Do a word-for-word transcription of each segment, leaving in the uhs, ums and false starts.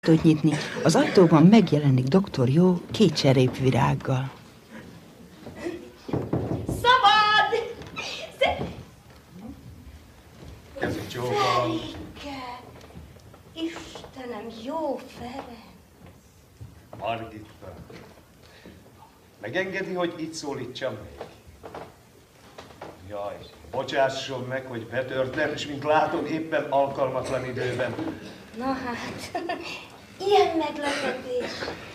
Ajtót nyitni, az ajtóban megjelenik doktor Jó két cserépvirággal. Szabad! Sze... Ez egy jó valami. Ferike! Istenem, Jó Ferenc! Margitta. Megengedi, hogy itt szólítsam még? Jaj, bocsásson meg, hogy betörtem, és mint látom, éppen alkalmatlan időben. Na hát, ilyen meglepetés.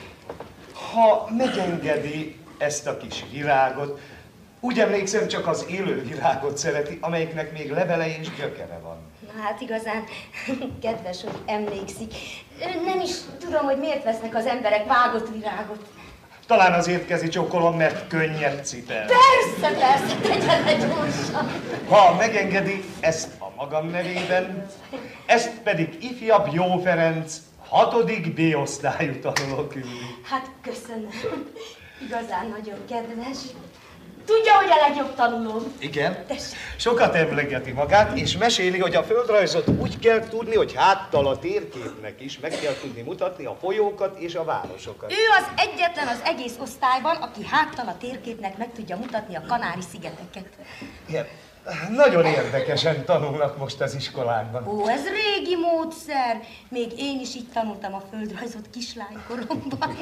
Ha megengedi ezt a kis virágot, úgy emlékszem, csak az élő virágot szereti, amelyiknek még levele és gyökere van. Na hát igazán kedves, hogy emlékszik. Nem is tudom, hogy miért vesznek az emberek vágott virágot. Talán azért kezi csókolom, mert könnyed cipel. Persze, persze, tegyen le gyorsan. Ha megengedi, ezt a magam nevében, ezt pedig ifjabb Jó Ferenc, hatodik B-osztályú tanuló küldi. Hát köszönöm. Igazán nagyon kedves. Tudja, hogy a legjobb tanulóm. Igen? Tessék. Sokat emlegeti magát, és meséli, hogy a földrajzot úgy kell tudni, hogy háttal a térképnek is meg kell tudni mutatni a folyókat és a városokat. Ő az egyetlen az egész osztályban, aki háttal a térképnek meg tudja mutatni a Kanári-szigeteket. Igen. Nagyon érdekesen tanulnak most az iskolákban. Ó, ez régi módszer. Még én is így tanultam a földrajzot kislánykoromban.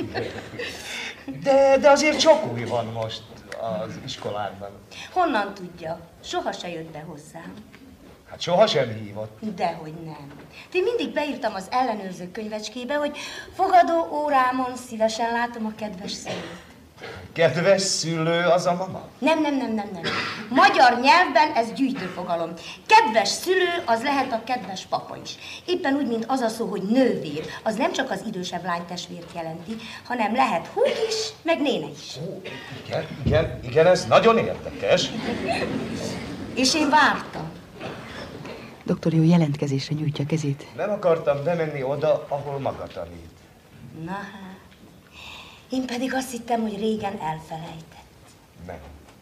De, de azért sok új van most az iskolákban. Honnan tudja? Soha se jött be hozzám. Hát sohasem hívott. Dehogy nem. Én mindig beírtam az ellenőrző könyvecskébe, hogy fogadó órámon szívesen látom a kedves szülőt. Kedves szülő az a mama? Nem, nem, nem, nem, nem. Magyar nyelvben ez gyűjtőfogalom. Kedves szülő, az lehet a kedves papa is. Éppen úgy, mint az a szó, hogy nővér, az nem csak az idősebb lánytestvért jelenti, hanem lehet húg is, meg néne is. Ó, igen, igen, igen, ez nagyon érdekes. És én vártam. Doktor Jó jelentkezésre nyújtja kezét. Nem akartam bemenni oda, ahol maga tanít. Na hát. Én pedig azt hittem, hogy régen elfelejtett. Nem.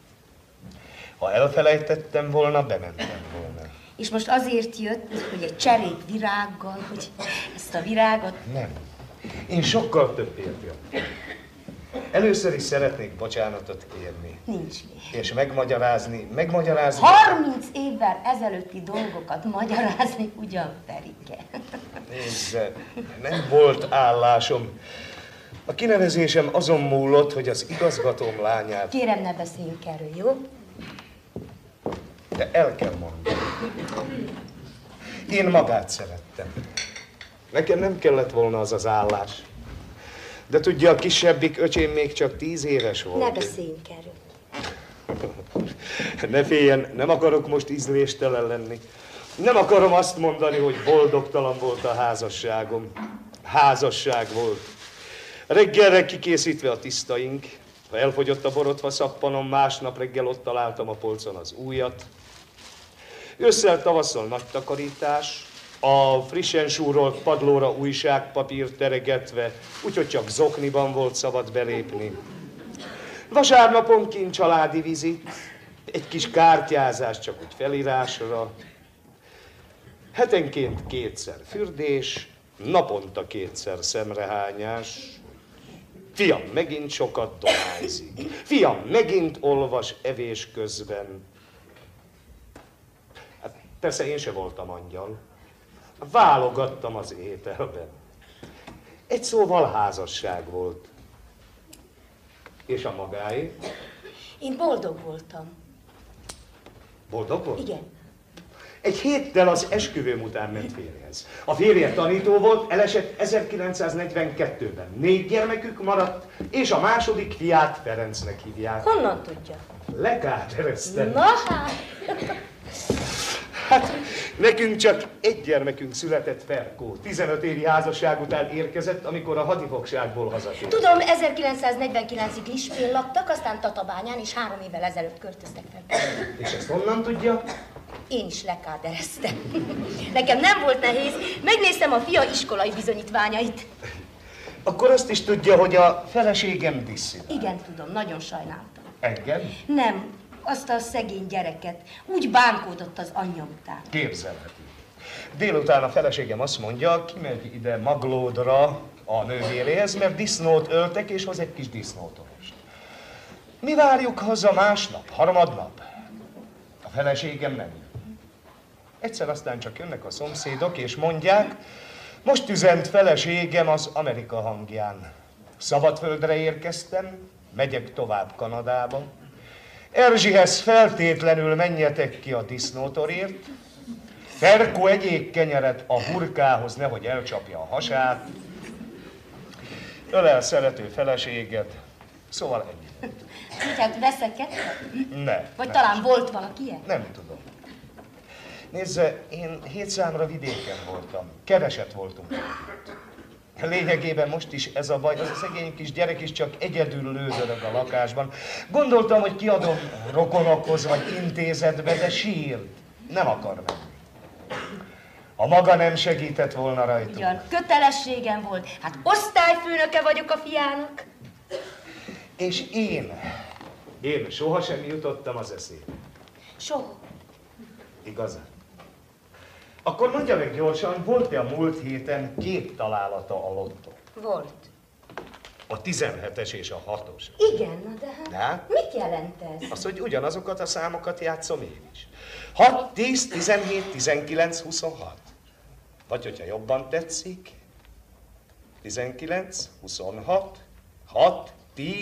Ha elfelejtettem volna, bementem volna. És most azért jött, hogy egy cserép virággal, hogy ezt a virágot... Nem. Én sokkal többért jöttem. Először is szeretnék bocsánatot kérni. Nincs még. És megmagyarázni, megmagyarázni... Harminc évvel ezelőtti dolgokat magyarázni ugyan, Ferike. Nézze, nem volt állásom. A kinevezésem azon múlott, hogy az igazgatóm lányát... Kérem, ne beszéljünk erről, jó? De el kell mondani. Én magát szerettem. Nekem nem kellett volna az az állás. De tudja, a kisebbik öcsém még csak tíz éves volt. Ne beszéljünk erről. Ne féljen, nem akarok most ízléstelen lenni. Nem akarom azt mondani, hogy boldogtalan volt a házasságom. Házasság volt. Reggelre kikészítve a tisztaink, ha elfogyott a borotva szappanom, másnap reggel ott találtam a polcon az újat. Ősszel, tavasszal nagy takarítás, a frissen súrolt padlóra újságpapír teregetve, úgyhogy csak zokniban volt szabad belépni. Vasárnaponként családi vizit, egy kis kártyázás csak úgy felírásra. Hetenként kétszer fürdés, naponta kétszer szemrehányás. Fiam megint sokat dohányzik. Fiam megint olvas evés közben. Hát persze én se voltam angyal. Válogattam az ételben. Egy szóval házasság volt. És a magáé? Én boldog voltam. Boldog volt? Igen. Egy héttel az esküvőm után ment férjhez. A férje tanító volt, elesett ezerkilencszáznegyvenkettőben. Négy gyermekük maradt, és a második fiát Ferencnek hívják. Honnan tudja? Lekádereztem. Na hát. Hát, nekünk csak egy gyermekünk született, Ferkó. tizenöt évi házasság után érkezett, amikor a hadifogságból hazatért. Tudom, ezerkilencszáznegyvenkilencig Lispén laktak, aztán Tatabányán, és három évvel ezelőtt költöztek fel. És ezt honnan tudja? Én is lekádereztem. Nekem nem volt nehéz, megnéztem a fia iskolai bizonyítványait. Akkor azt is tudja, hogy a feleségem disszipál. Igen, tudom, nagyon sajnáltam. Engem? Nem, azt a szegény gyereket. Úgy bánkódott az anyja után. Képzelheti. Délután a feleségem azt mondja, kimegy ide Maglódra a nővéréhez, mert disznót öltek, és hoz egy kis disznótorost. Mi várjuk haza másnap, harmadnap. A feleségem nem jön. Egyszer aztán csak jönnek a szomszédok, és mondják, most üzent feleségem az Amerika hangján. Szabadföldre érkeztem, megyek tovább Kanadába. Erzsihez feltétlenül menjetek ki a disznótorért. Ferko egyék kenyeret a hurkához, nehogy elcsapja a hasát. Ölel szerető feleséget. Szóval ennyi. Hát veszekedtek? Ne. Vagy ne. talán volt valaki ilyen? Nem tudom. Nézze, én hét számra vidéken voltam. Keveset voltunk együtt. Lényegében most is ez a baj, az a szegény kis gyerek is csak egyedül lődörög a lakásban. Gondoltam, hogy kiadom rokonokhoz vagy intézetbe, de sírt. Nem akar menni. Ha maga nem segített volna rajtunk. Ugyan, kötelességem volt. Hát osztályfőnöke vagyok a fiának. És én, én sohasem jutottam az eszébe. Soha. Igazán? Akkor mondja meg gyorsan, volt-e a múlt héten két találata a lottó? Volt. A tizenhetes és a hatos. Igen, na de hát, De hát? mit jelent ez? Az, hogy ugyanazokat a számokat játszom én is. hat, tíz, tizenhét, tizenkilenc, huszonhat. Vagy hogyha jobban tetszik, tizenkilenc, huszonhat, hat, tíz,